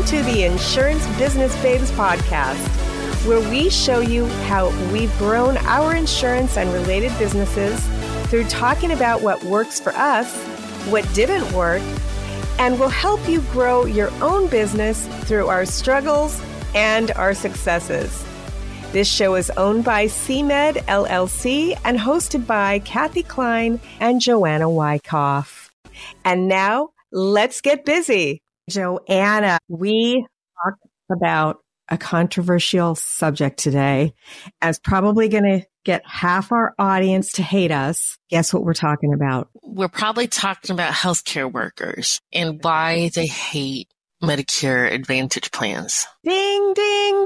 Welcome to the Insurance Business Babes podcast, where we show you how we've grown our insurance and related businesses through talking about what works for us, what didn't work, and will help you grow your own business through our struggles and our successes. This show is owned by CMed LLC and hosted by Kathy Klein and Joanna Wyckoff. And now, let's get busy. Joanna, we talked about a controversial subject today, as probably going to get half our audience to hate us. Guess what we're talking about? We're probably talking about healthcare workers and why they hate Medicare Advantage plans. Ding, ding,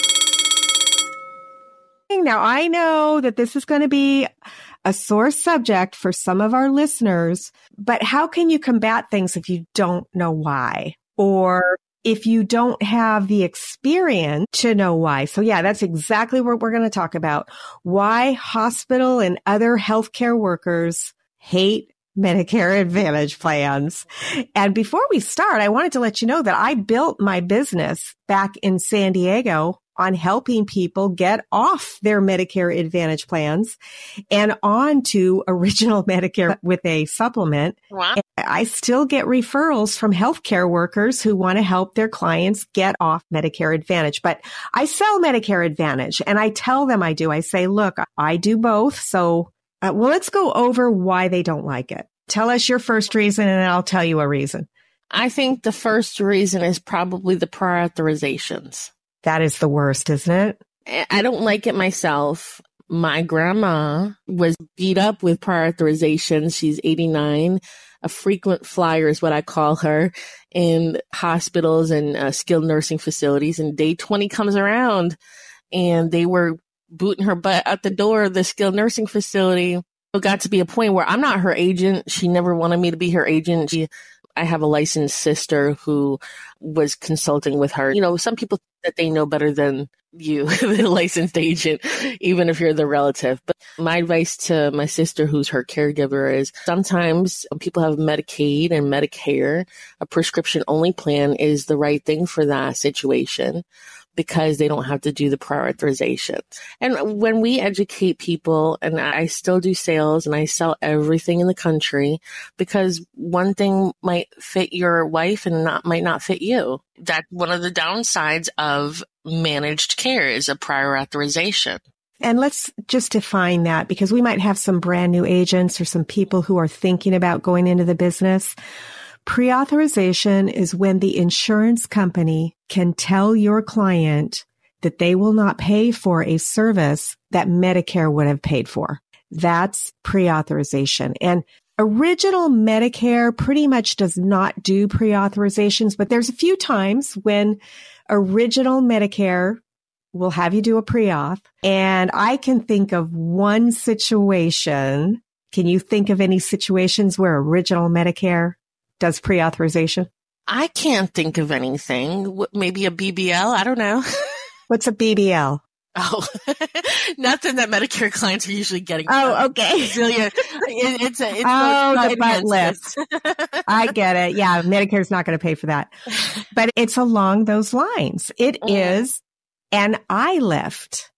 ding. Now, I know that this is going to be a sore subject for some of our listeners, but how can you combat things if you don't know why? Or if you don't have the experience to know why? So yeah, that's exactly what we're going to talk about. Why hospital and other healthcare workers hate Medicare Advantage plans. And before we start, I wanted to let you know that I built my business back in San Diego on helping people get off their Medicare Advantage plans and on to original Medicare with a supplement. Wow. I still get referrals from healthcare workers who want to help their clients get off Medicare Advantage. But I sell Medicare Advantage and I tell them I do. I say, look, I do both. So, let's go over why they don't like it. Tell us your first reason and I'll tell you a reason. I think the first reason is probably the prior authorizations. That is the worst, isn't it? I don't like it myself. My grandma was beat up with prior authorizations. She's 89, a frequent flyer is what I call her, in hospitals and skilled nursing facilities. And day 20 comes around and they were booting her butt out the door of the skilled nursing facility. It got to be a point where I'm not her agent. She never wanted me to be her agent. I have a licensed sister who was consulting with her. You know, some people think that they know better than you, the licensed agent, even if you're the relative. But my advice to my sister, who's her caregiver, is sometimes people have Medicaid and Medicare. A prescription-only plan is the right thing for that situation, because they don't have to do the prior authorization. And when we educate people, and I still do sales and I sell everything in the country, because one thing might fit your wife and might not fit you. That's one of the downsides of managed care, is a prior authorization. And let's just define that, because we might have some brand new agents or some people who are thinking about going into the business. Pre-authorization is when the insurance company can tell your client that they will not pay for a service that Medicare would have paid for. That's pre-authorization. And original Medicare pretty much does not do pre-authorizations, but there's a few times when original Medicare will have you do a pre-auth. And I can think of one situation. Can you think of any situations where original Medicare does pre-authorization? I can't think of anything. Maybe a BBL? I don't know. What's a BBL? Oh, nothing that Medicare clients are usually getting. Oh, okay. Celia, it's the butt lift. I get it. Yeah, Medicare's not going to pay for that. But it's along those lines. It is an eye lift.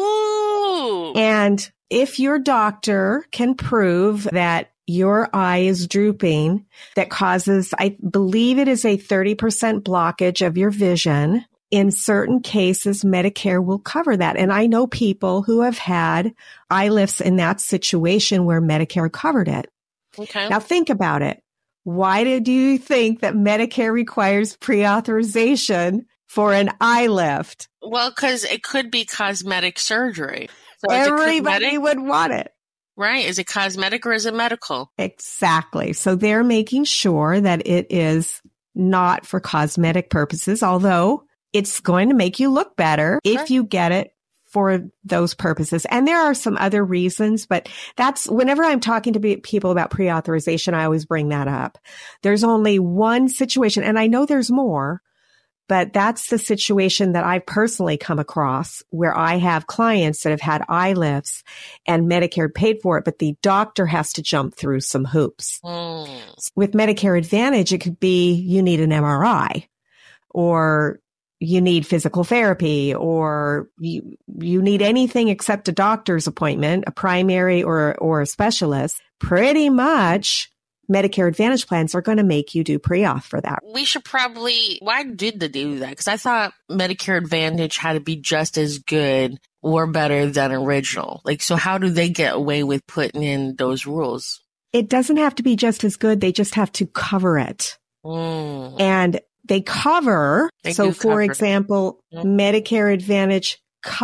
Ooh. And if your doctor can prove that your eye is drooping, that causes, I believe it is a 30% blockage of your vision. In certain cases, Medicare will cover that. And I know people who have had eye lifts in that situation where Medicare covered it. Okay. Now think about it. Why do you think that Medicare requires pre-authorization for an eye lift? Well, because it could be cosmetic surgery. So everybody would want it. Right. Is it cosmetic or is it medical? Exactly. So they're making sure that it is not for cosmetic purposes, although it's going to make you look better if you get it for those purposes. And there are some other reasons, but that's whenever I'm talking to people about pre-authorization, I always bring that up. There's only one situation, and I know there's more, but that's the situation that I've personally come across where I have clients that have had eye lifts and Medicare paid for it, but the doctor has to jump through some hoops. With Medicare Advantage, it could be you need an MRI. or you need physical therapy, or you need anything except a doctor's appointment, a primary or a specialist, pretty much Medicare Advantage plans are going to make you do pre-auth for that. We should probably, why did they do that? Because I thought Medicare Advantage had to be just as good or better than original. Like, so how do they get away with putting in those rules? It doesn't have to be just as good. They just have to cover it. And they cover. For example, Medicare Advantage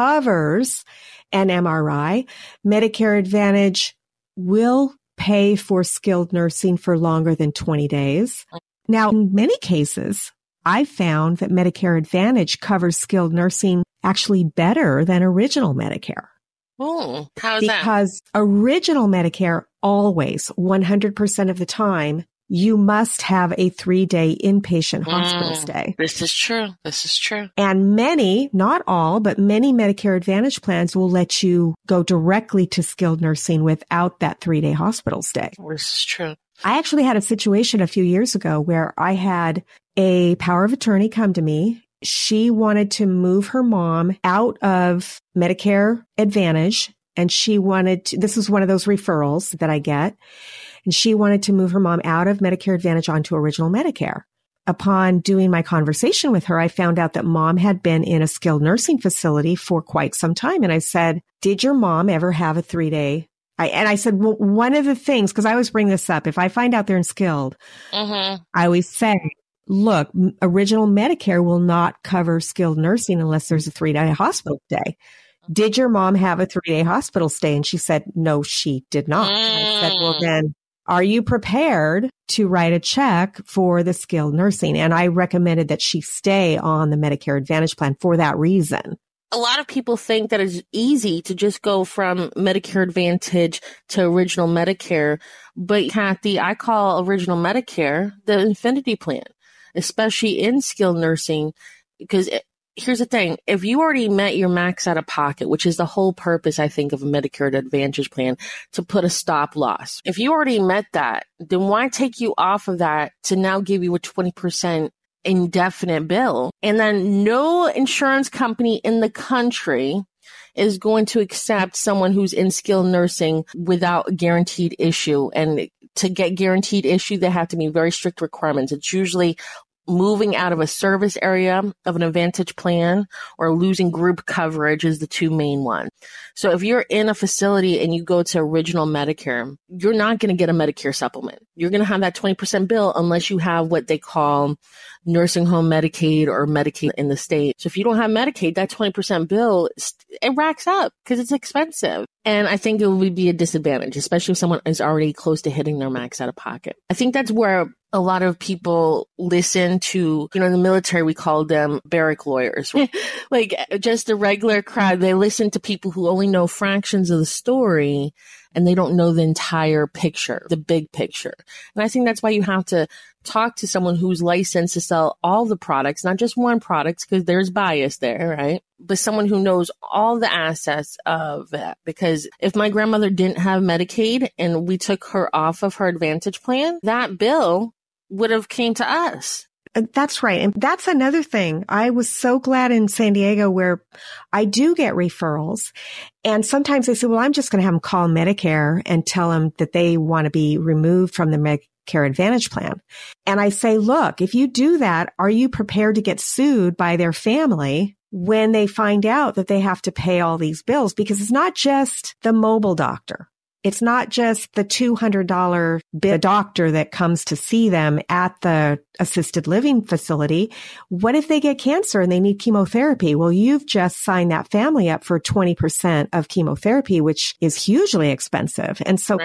covers an MRI. Medicare Advantage will pay for skilled nursing for longer than 20 days. Now, in many cases, I found that Medicare Advantage covers skilled nursing actually better than original Medicare. Oh, how's that? Because original Medicare always, 100% of the time, you must have a 3-day inpatient hospital stay. This is true. This is true. And many, not all, but many Medicare Advantage plans will let you go directly to skilled nursing without that 3-day hospital stay. This is true. I actually had a situation a few years ago where I had a power of attorney come to me. She wanted to move her mom out of Medicare Advantage, and she wanted to, this is one of those referrals that I get, and she wanted to move her mom out of Medicare Advantage onto original Medicare. Upon doing my conversation with her, I found out that mom had been in a skilled nursing facility for quite some time. And I said, did your mom ever have a 3-day? I said, well, one of the things, because I always bring this up, if I find out they're in skilled, I always say, look, original Medicare will not cover skilled nursing unless there's a 3-day hospital stay. Did your mom have a 3-day hospital stay? And she said, no, she did not. I said, well, then are you prepared to write a check for the skilled nursing? And I recommended that she stay on the Medicare Advantage plan for that reason. A lot of people think that it's easy to just go from Medicare Advantage to original Medicare. But Kathy, I call original Medicare the infinity plan, especially in skilled nursing, because here's the thing. If you already met your max out of pocket, which is the whole purpose, I think, of a Medicare Advantage plan, to put a stop loss. If you already met that, then why take you off of that to now give you a 20% indefinite bill? And then no insurance company in the country is going to accept someone who's in skilled nursing without guaranteed issue. And to get guaranteed issue, there have to be very strict requirements. It's usually moving out of a service area of an Advantage plan or losing group coverage is the two main ones. So if you're in a facility and you go to original Medicare, you're not going to get a Medicare supplement. You're going to have that 20% bill unless you have what they call nursing home Medicaid or Medicaid in the state. So if you don't have Medicaid, that 20% bill, it racks up because it's expensive. And I think it would be a disadvantage, especially if someone is already close to hitting their max out of pocket. I think that's where a lot of people listen to, in the military, we call them barrack lawyers, like just the regular crowd. They listen to people who only know fractions of the story and they don't know the entire picture, the big picture. And I think that's why you have to talk to someone who's licensed to sell all the products, not just one product, because there's bias there, right? But someone who knows all the assets of that. Because if my grandmother didn't have Medicaid and we took her off of her Advantage plan, that bill would have came to us. That's right. And that's another thing. I was so glad in San Diego where I do get referrals. And sometimes they say, well, I'm just going to have them call Medicare and tell them that they want to be removed from the Medicare Advantage plan. And I say, look, if you do that, are you prepared to get sued by their family when they find out that they have to pay all these bills? Because it's not just the mobile doctor. It's not just the $200 doctor that comes to see them at the assisted living facility. What if they get cancer and they need chemotherapy? Well, you've just signed that family up for 20% of chemotherapy, which is hugely expensive. And so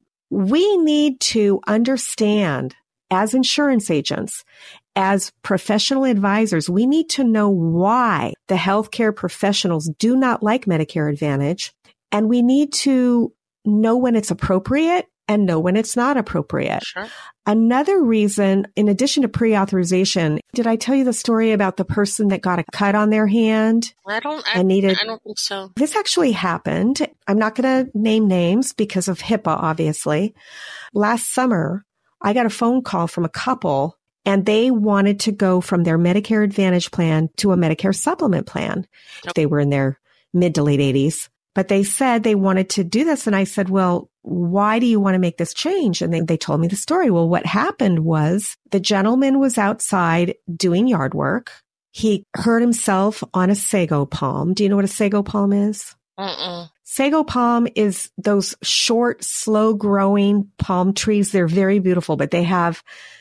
we need to understand as insurance agents, as professional advisors, we need to know why the healthcare professionals do not like Medicare Advantage. And we need to know when it's appropriate and know when it's not appropriate. Sure. Another reason, in addition to pre-authorization, did I tell you the story about the person that got a cut on their hand? I don't think so. This actually happened. I'm not going to name names because of HIPAA, obviously. Last summer, I got a phone call from a couple and they wanted to go from their Medicare Advantage plan to a Medicare supplement plan. They were in their mid to late 80s, but they said they wanted to do this. And I said, well, why do you want to make this change? And they told me the story. Well, what happened was the gentleman was outside doing yard work. He hurt himself on a sago palm. Do you know what a sago palm is? Sago palm is those short, slow-growing palm trees. They're very beautiful, but they have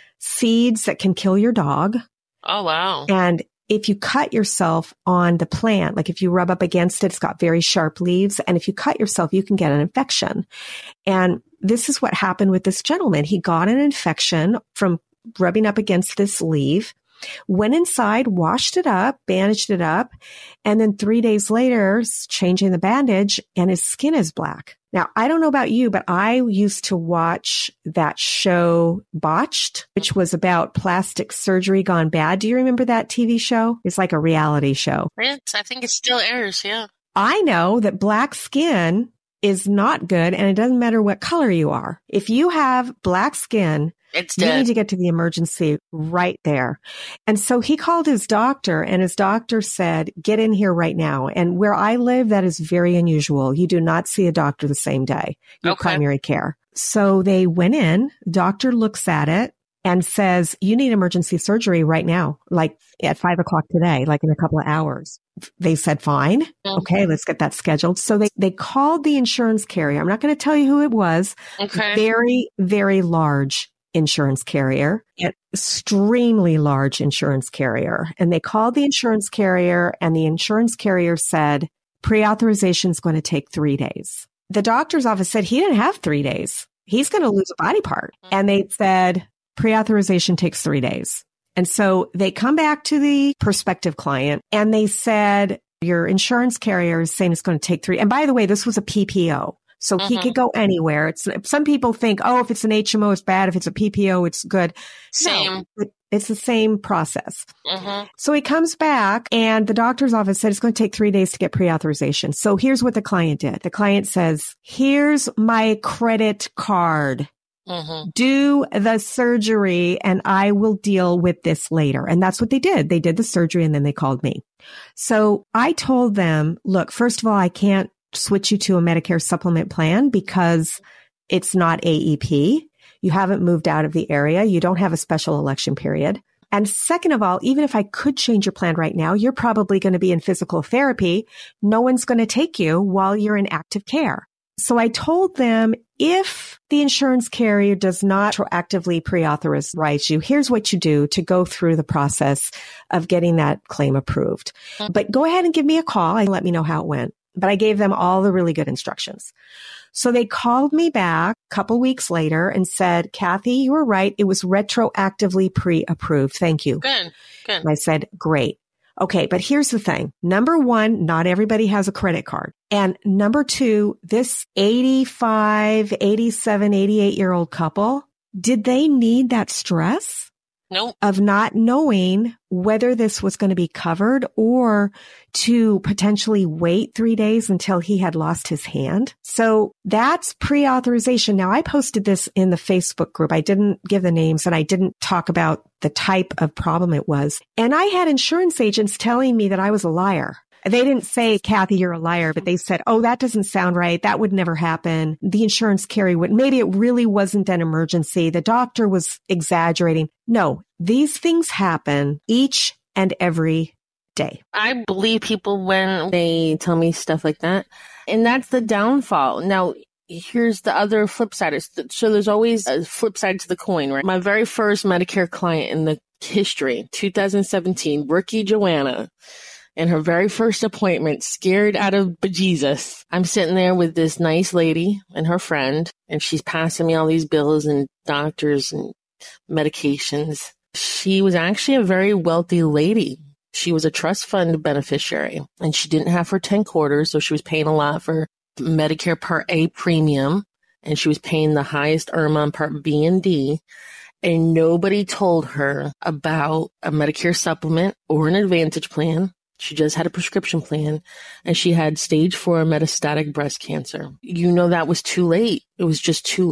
seeds that can kill your dog. Oh, wow. And if you cut yourself on the plant, like if you rub up against it, it's got very sharp leaves. And if you cut yourself, you can get an infection. And this is what happened with this gentleman. He got an infection from rubbing up against this leaf, went inside, washed it up, bandaged it up, and then 3 days later, changing the bandage, and his skin is black. Now, I don't know about you, but I used to watch that show Botched, which was about plastic surgery gone bad. Do you remember that TV show? It's like a reality show. Yes, I think it still airs, yeah. I know that black skin is not good, and it doesn't matter what color you are. If you have black skin, it's you dead. need to get to the emergency right there. And so he called his doctor, and his doctor said, get in here right now. And where I live, that is very unusual. You do not see a doctor the same day, your primary care. So they went in, doctor looks at it and says, you need emergency surgery right now, like at 5 o'clock today, like in a couple of hours. They said, fine. Okay, let's get that scheduled. So they called the insurance carrier. I'm not going to tell you who it was. Okay. Very, very large insurance carrier, an extremely large insurance carrier. And they called the insurance carrier, and the insurance carrier said, pre-authorization is going to take 3 days. The doctor's office said he didn't have 3 days. He's going to lose a body part. And they said, pre-authorization takes 3 days. And so they come back to the prospective client and they said, your insurance carrier is saying it's going to take 3. And by the way, this was a PPO. So he could go anywhere. Some people think, oh, if it's an HMO, it's bad. If it's a PPO, it's good. Same. No, it's the same process. So he comes back, and the doctor's office said it's going to take 3 days to get pre-authorization. So here's what the client did. The client says, here's my credit card. Do the surgery, and I will deal with this later. And that's what they did. They did the surgery, and then they called me. So I told them, look, first of all, I can't switch you to a Medicare supplement plan because it's not AEP. You haven't moved out of the area. You don't have a special election period. And second of all, even if I could change your plan right now, you're probably going to be in physical therapy. No one's going to take you while you're in active care. So I told them, if the insurance carrier does not proactively pre-authorize you, here's what you do to go through the process of getting that claim approved. But go ahead and give me a call and let me know how it went. But I gave them all the really good instructions. So they called me back a couple weeks later and said, Kathy, you were right. It was retroactively pre-approved. Thank you. Good. And I said, great. Okay, but here's the thing. Number one, not everybody has a credit card. And number two, this 85, 87, 88-year-old couple, did they need that stress? Nope. Of not knowing whether this was going to be covered or to potentially wait 3 days until he had lost his hand. So that's pre-authorization. Now, I posted this in the Facebook group. I didn't give the names and I didn't talk about the type of problem it was. And I had insurance agents telling me that I was a liar. They didn't say, Kathy, you're a liar, but they said, oh, that doesn't sound right. That would never happen. The insurance carrier would. Maybe it really wasn't an emergency. The doctor was exaggerating. No, these things happen each and every day. I believe people when they tell me stuff like that. And that's the downfall. Now, here's the other flip side. So there's always a flip side to the coin, right? My very first Medicare client in the history, 2017, rookie Joanna. In her very first appointment, scared out of bejesus. I'm sitting there with this nice lady and her friend, and she's passing me all these bills and doctors and medications. She was actually a very wealthy lady. She was a trust fund beneficiary, and she didn't have her 10 quarters, so she was paying a lot for Medicare Part A premium, and she was paying the highest IRMA on Part B and D. And nobody told her about a Medicare supplement or an Advantage plan. She just had a prescription plan, and she had stage 4 metastatic breast cancer. You know, that was too late. It was just too late.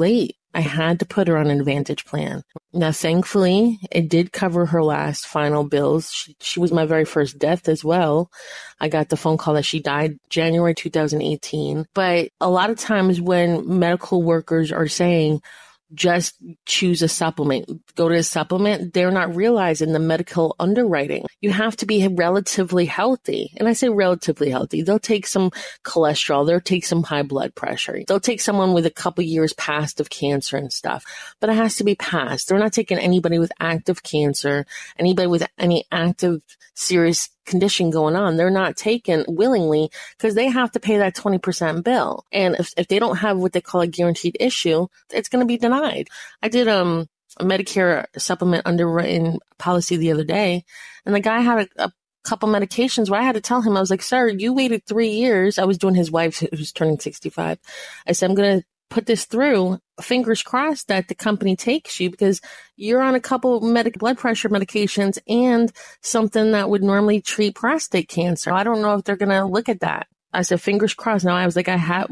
I had to put her on an Advantage plan. Now, thankfully, it did cover her last final bills. She was my very first death as well. I got the phone call that she died January 2018. But a lot of times when medical workers are saying, just choose a supplement, go to a supplement, they're not realizing the medical underwriting. You have to be relatively healthy. And I say relatively healthy. They'll take some cholesterol. They'll take some high blood pressure. They'll take someone with a couple years past of cancer and stuff, but it has to be past. They're not taking anybody with active cancer, anybody with any active serious condition going on. They're not taken willingly because they have to pay that 20% bill. And if they don't have what they call a guaranteed issue, it's going to be denied. I did a Medicare supplement underwritten policy the other day, and the guy had a couple medications where I had to tell him, I was like, sir, you waited 3 years. I was doing his wife who's turning 65. I said, I'm going to put this through. Fingers crossed that the company takes you because you're on a couple blood pressure medications and something that would normally treat prostate cancer. I don't know if they're going to look at that. I said, fingers crossed. Now I was like,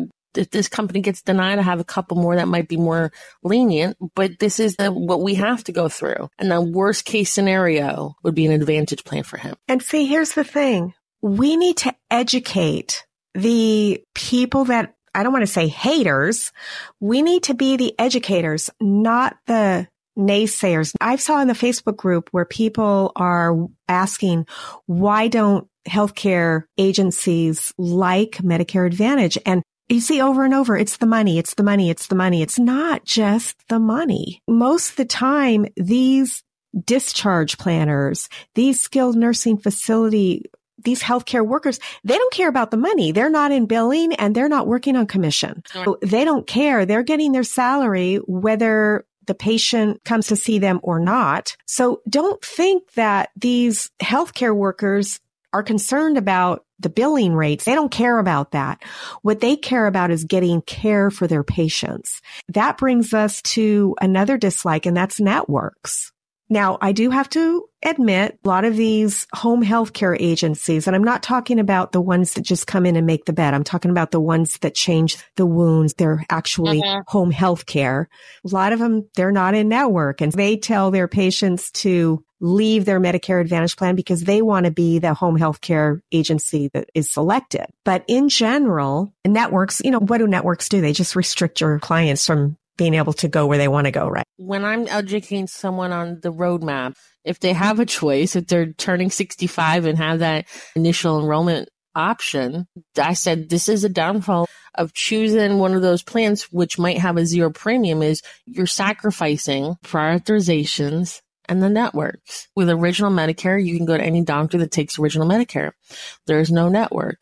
if this company gets denied, I have a couple more that might be more lenient, but this is what we have to go through. And the worst case scenario would be an Advantage plan for him. And see, here's the thing. We need to educate the people that, I don't want to say haters. We need to be the educators, not the naysayers. I saw in the Facebook group where people are asking, why don't healthcare agencies like Medicare Advantage? And you see over and over, it's the money, it's the money, it's the money. It's not just the money. Most of the time, these discharge planners, these skilled nursing facility, these healthcare workers, they don't care about the money. They're not in billing and they're not working on commission. So they don't care. They're getting their salary whether the patient comes to see them or not. So don't think that these healthcare workers are concerned about the billing rates. They don't care about that. What they care about is getting care for their patients. That brings us to another dislike, and that's networks. Now, I do have to admit, a lot of these home healthcare agencies, and I'm not talking about the ones that just come in and make the bed. I'm talking about the ones that change the wounds. They're actually home healthcare. A lot of them, they're not in network, and they tell their patients to leave their Medicare Advantage plan because they want to be the home healthcare agency that is selected. But in general, networks, what do networks do? They just restrict your clients from being able to go where they want to go, right? When I'm educating someone on the roadmap, if they have a choice, if they're turning 65 and have that initial enrollment option, I said, this is a downfall of choosing one of those plans, which might have a zero premium, is you're sacrificing prior authorizations and the networks. With Original Medicare, you can go to any doctor that takes Original Medicare. There's no network.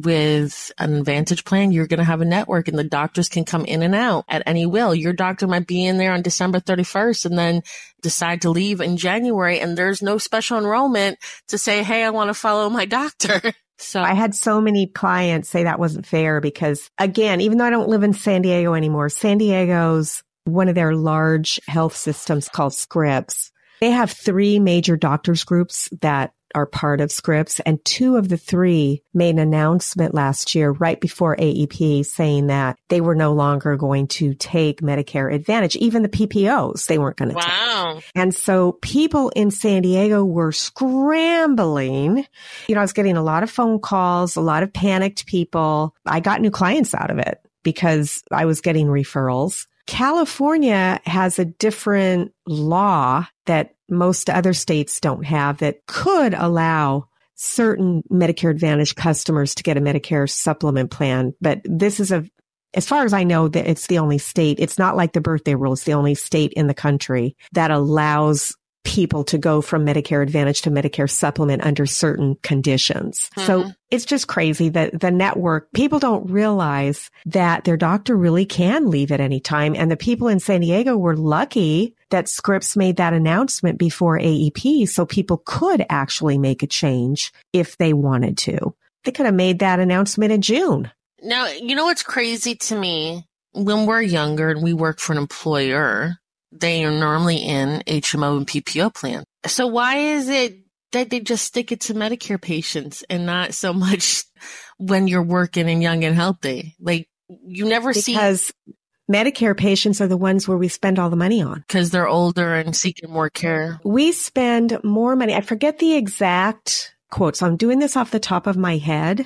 With an Advantage plan, you're going to have a network and the doctors can come in and out at any will. Your doctor might be in there on December 31st and then decide to leave in January, and there's no special enrollment to say, hey, I want to follow my doctor. So I had so many clients say that wasn't fair because, again, even though I don't live in San Diego anymore, San Diego's one of their large health systems called Scripps. They have 3 major doctors groups that are part of Scripps, and 2 of the 3 made an announcement last year right before AEP saying that they were no longer going to take Medicare Advantage. Even the PPOs, they weren't going to take. And so people in San Diego were scrambling. I was getting a lot of phone calls, a lot of panicked people. I got new clients out of it because I was getting referrals. California has a different law that most other states don't have that could allow certain Medicare Advantage customers to get a Medicare supplement plan. But this is as far as I know, that it's the only state. It's not like the birthday rule. It's the only state in the country that allows people to go from Medicare Advantage to Medicare supplement under certain conditions. So it's just crazy that the network, people don't realize that their doctor really can leave at any time. And the people in San Diego were lucky that Scripps made that announcement before AEP, so people could actually make a change if they wanted to. They could have made that announcement in June. Now, what's crazy to me? When we're younger and we work for an employer, they are normally in HMO and PPO plan. So why is it that they just stick it to Medicare patients and not so much when you're working and young and healthy? Like, you never see. Because Medicare patients are the ones where we spend all the money on. Because they're older and seeking more care. We spend more money. I forget the exact quote, so I'm doing this off the top of my head.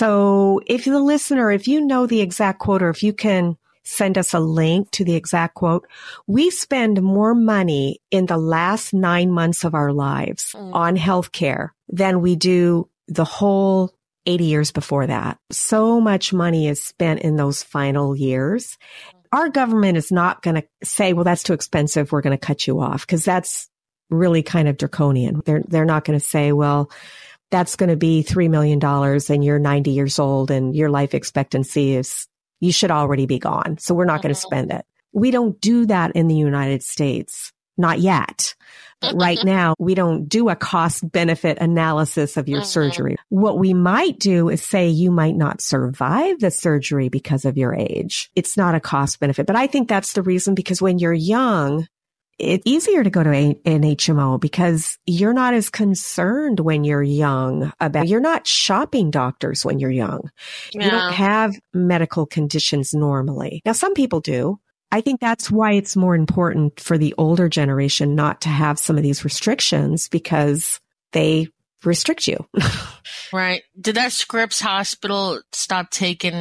So if the listener, if you know the exact quote, or if you can send us a link to the exact quote, we spend more money in the last 9 months of our lives on healthcare than we do the whole 80 years before that. So much money is spent in those final years. Our government is not going to say, well, that's too expensive, we're going to cut you off, because that's really kind of draconian. They're not going to say, well, that's going to be $3 million and you're 90 years old and your life expectancy is, you should already be gone. So we're not going to spend it. We don't do that in the United States. Not yet. But right now, we don't do a cost benefit analysis of your surgery. What we might do is say you might not survive the surgery because of your age. It's not a cost benefit. But I think that's the reason, because when you're young, it's easier to go to an HMO because you're not as concerned when you're young about, you're not shopping doctors when you're young. Yeah. You don't have medical conditions normally. Now, some people do. I think that's why it's more important for the older generation not to have some of these restrictions, because they restrict you. Right. Did that Scripps Hospital stop taking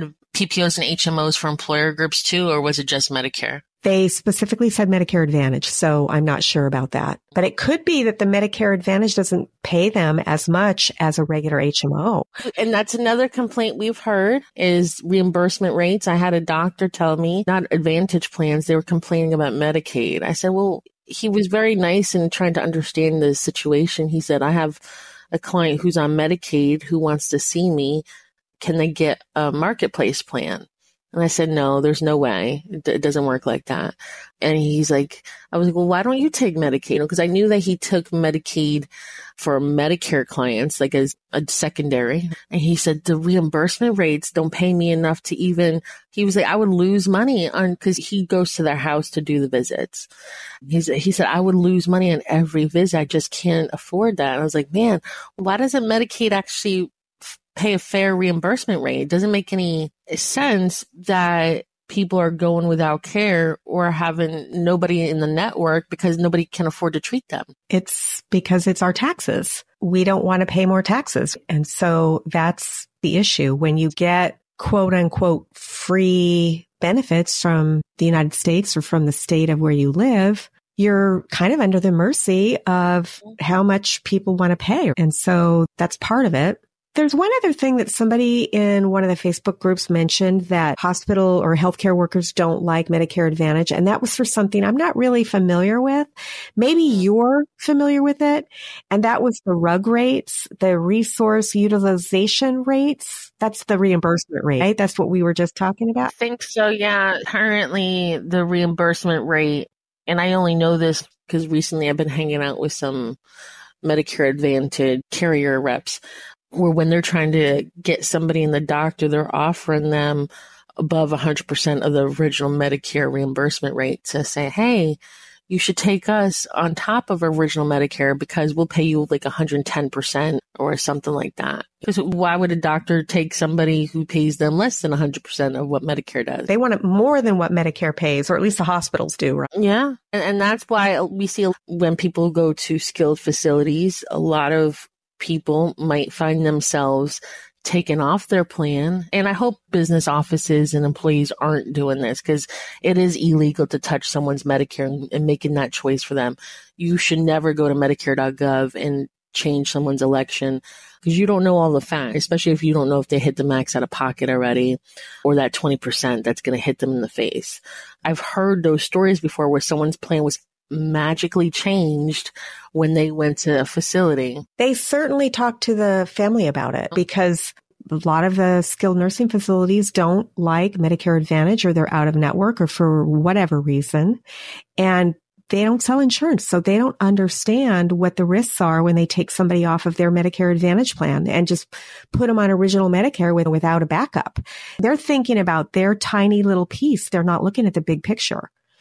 PPOs and HMOs for employer groups too, or was it just Medicare? They specifically said Medicare Advantage, so I'm not sure about that. But it could be that the Medicare Advantage doesn't pay them as much as a regular HMO. And that's another complaint we've heard is reimbursement rates. I had a doctor tell me, not Advantage plans, they were complaining about Medicaid. I said, well, he was very nice in trying to understand the situation. He said, I have a client who's on Medicaid who wants to see me. Can they get a marketplace plan? And I said, no, there's no way. It doesn't work like that. And he's like, I was like, well, why don't you take Medicaid? Because I knew that he took Medicaid for Medicare clients, like as a secondary. And he said, the reimbursement rates don't pay me enough to even, he was like, I would lose money on, because he goes to their house to do the visits. He said, I would lose money on every visit. I just can't afford that. And I was like, man, why doesn't Medicaid actually pay a fair reimbursement rate? It doesn't make any sense that people are going without care or having nobody in the network because nobody can afford to treat them. It's because it's our taxes. We don't want to pay more taxes. And so that's the issue. When you get quote unquote free benefits from the United States or from the state of where you live, you're kind of under the mercy of how much people want to pay. And so that's part of it. There's one other thing that somebody in one of the Facebook groups mentioned, that hospital or healthcare workers don't like Medicare Advantage. And that was for something I'm not really familiar with. Maybe you're familiar with it. And that was the RUG rates, the resource utilization rates. That's the reimbursement rate, right? That's what we were just talking about. I think so. Yeah. Currently the reimbursement rate, and I only know this because recently I've been hanging out with some Medicare Advantage carrier reps, where when they're trying to get somebody in the doctor, they're offering them above 100% of the original Medicare reimbursement rate to say, hey, you should take us on top of original Medicare because we'll pay you like 110% or something like that. Because why would a doctor take somebody who pays them less than 100% of what Medicare does? They want it more than what Medicare pays, or at least the hospitals do, right? Yeah. And that's why we see when people go to skilled facilities, a lot of people might find themselves taken off their plan. And I hope business offices and employees aren't doing this, because it is illegal to touch someone's Medicare and making that choice for them. You should never go to Medicare.gov and change someone's election, because you don't know all the facts, especially if you don't know if they hit the max out of pocket already or that 20% that's going to hit them in the face. I've heard those stories before where someone's plan was magically changed when they went to a facility. They certainly talked to the family about it, because a lot of the skilled nursing facilities don't like Medicare Advantage, or they're out of network, or for whatever reason. And they don't sell insurance, so they don't understand what the risks are when they take somebody off of their Medicare Advantage plan and just put them on original Medicare without a backup. They're thinking about their tiny little piece. They're not looking at the big picture.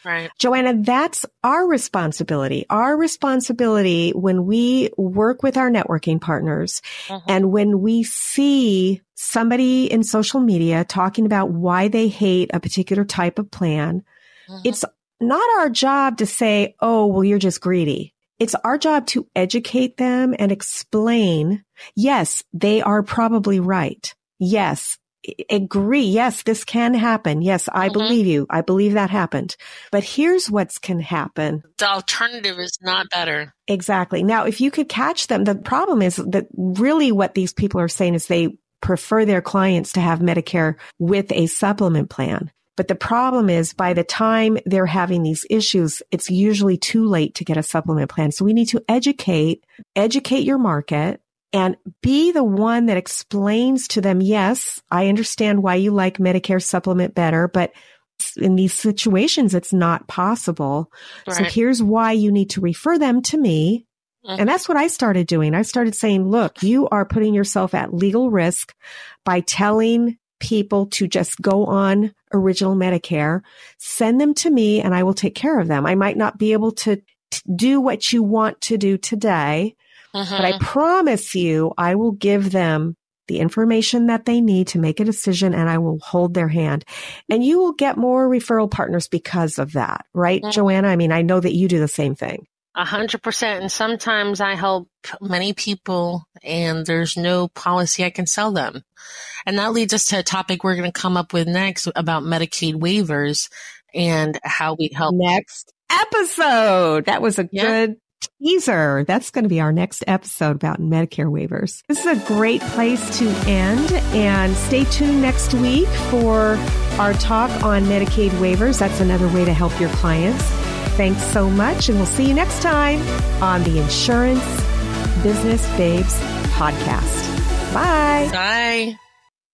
Right. Joanna, that's our responsibility. Our responsibility when we work with our networking partners and when we see somebody in social media talking about why they hate a particular type of plan, it's not our job to say, oh, well, you're just greedy. It's our job to educate them and explain, yes, they are probably right. Yes, agree. Yes, this can happen. Yes, I believe you. I believe that happened. But here's what can happen. The alternative is not better. Exactly. Now, if you could catch them, the problem is that really what these people are saying is they prefer their clients to have Medicare with a supplement plan. But the problem is by the time they're having these issues, it's usually too late to get a supplement plan. So we need to educate your market and be the one that explains to them, yes, I understand why you like Medicare supplement better, but in these situations, it's not possible. Right. So here's why you need to refer them to me. And that's what I started doing. I started saying, look, you are putting yourself at legal risk by telling people to just go on Original Medicare, send them to me and I will take care of them. I might not be able to do what you want to do today, but I promise you, I will give them the information that they need to make a decision and I will hold their hand. And you will get more referral partners because of that, right, Joanna? I mean, I know that you do the same thing. 100%. And sometimes I help many people and there's no policy I can sell them. And that leads us to a topic we're going to come up with next about Medicaid waivers and how we help. Next episode. That was a good teaser. That's going to be our next episode about Medicare waivers. This is a great place to end, and stay tuned next week for our talk on Medicaid waivers. That's another way to help your clients. Thanks so much, and we'll see you next time on the Insurance Business Babes podcast. Bye. Bye.